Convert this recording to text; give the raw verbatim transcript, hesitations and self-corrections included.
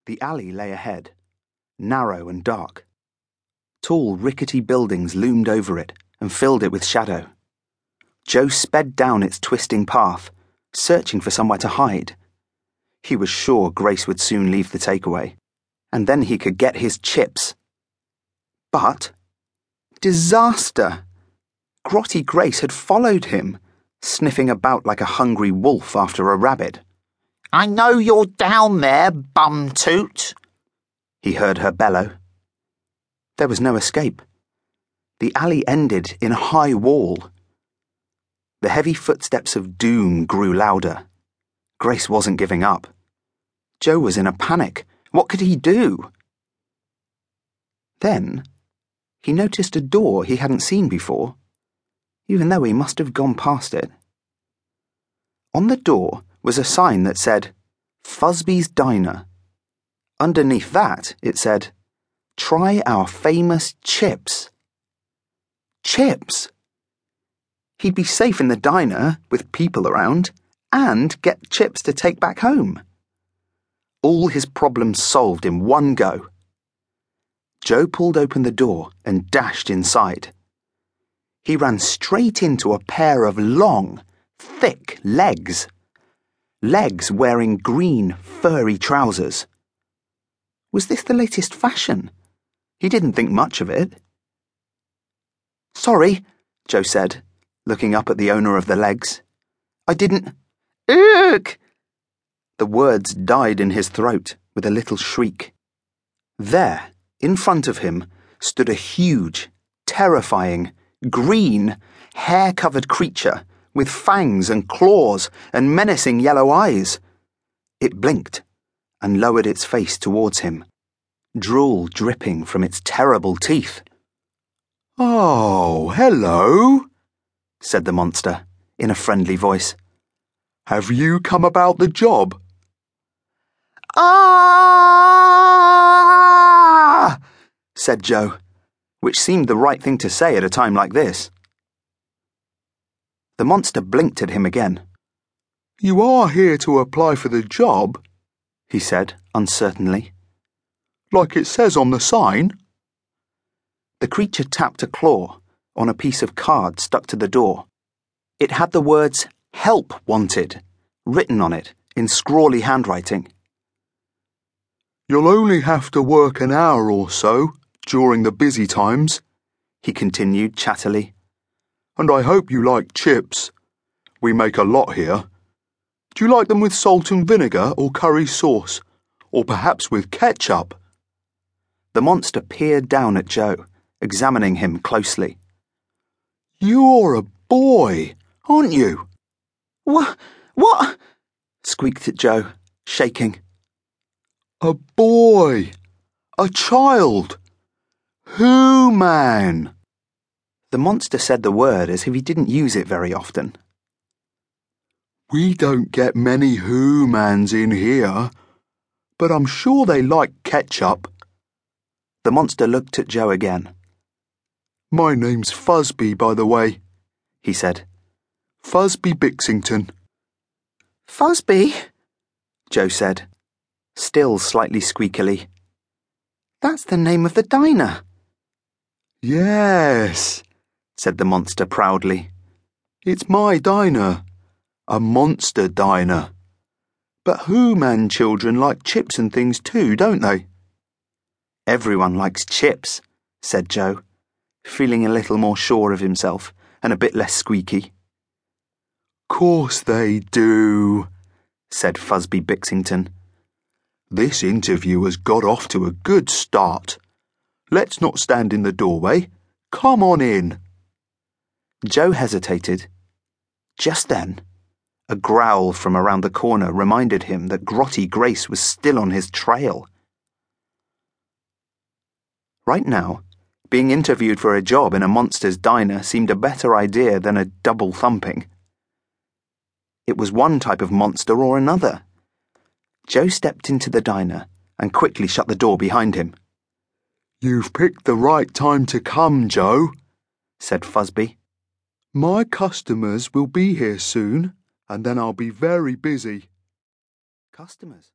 The alley lay ahead, narrow and dark. Tall, rickety buildings loomed over it and filled it with shadow. Joe sped down its twisting path, searching for somewhere to hide. He was sure Grace would soon leave the takeaway, and then he could get his chips. But disaster! Grotty Grace had followed him, sniffing about like a hungry wolf after a rabbit. "I know you're down there, bum-toot," he heard her bellow. There was no escape. The alley ended in a high wall. The heavy footsteps of doom grew louder. Grace wasn't giving up. Joe was in a panic. What could he do? Then he noticed a door he hadn't seen before, even though he must have gone past it. On the door was a sign that said, Fuzby's Diner. Underneath that, it said, Try our famous chips. Chips! He'd be safe in the diner, with people around, and get chips to take back home. All his problems solved in one go. Joe pulled open the door and dashed inside. He ran straight into a pair of long, thick legs. Legs wearing green, furry trousers. Was this the latest fashion? He didn't think much of it. "Sorry," Joe said, looking up at the owner of the legs. "I didn't—" "Ugh!" The words died in his throat with a little shriek. There, in front of him, stood a huge, terrifying, green, hair-covered creature with fangs and claws and menacing yellow eyes. It blinked and lowered its face towards him, drool dripping from its terrible teeth. "Oh, hello," said the monster, in a friendly voice. "Have you come about the job?" "Ah!" said Joe, which seemed the right thing to say at a time like this. The monster blinked at him again. "You are here to apply for the job," he said, uncertainly. "Like it says on the sign." The creature tapped a claw on a piece of card stuck to the door. It had the words, Help Wanted, written on it in scrawly handwriting. "You'll only have to work an hour or so during the busy times," he continued chattily. "And I hope you like chips. We make a lot here. Do you like them with salt and vinegar or curry sauce, or perhaps with ketchup?" The monster peered down at Joe, examining him closely. "You're a boy, aren't you?" What? What? squeaked Joe, shaking. "A boy. A child. Who man?" The monster said the word as if he didn't use it very often. "We don't get many who-mans in here, but I'm sure they like ketchup." The monster looked at Joe again. "My name's Fuzby, by the way," he said. "Fuzby Bixington." "Fuzby?" Joe said, still slightly squeakily. "That's the name of the diner." "Yes," said the monster proudly. "It's my diner. A monster diner. But who-man children like chips and things too, don't they?" "Everyone likes chips," said Joe, feeling a little more sure of himself and a bit less squeaky. "Course they do," said Fuzby Bixington. "This interview has got off to a good start. Let's not stand in the doorway. Come on in." Joe hesitated. Just then, a growl from around the corner reminded him that Grotty Grace was still on his trail. Right now, being interviewed for a job in a monster's diner seemed a better idea than a double thumping. It was one type of monster or another. Joe stepped into the diner and quickly shut the door behind him. "You've picked the right time to come, Joe," said Fuzby. "My customers will be here soon, and then I'll be very busy." Customers?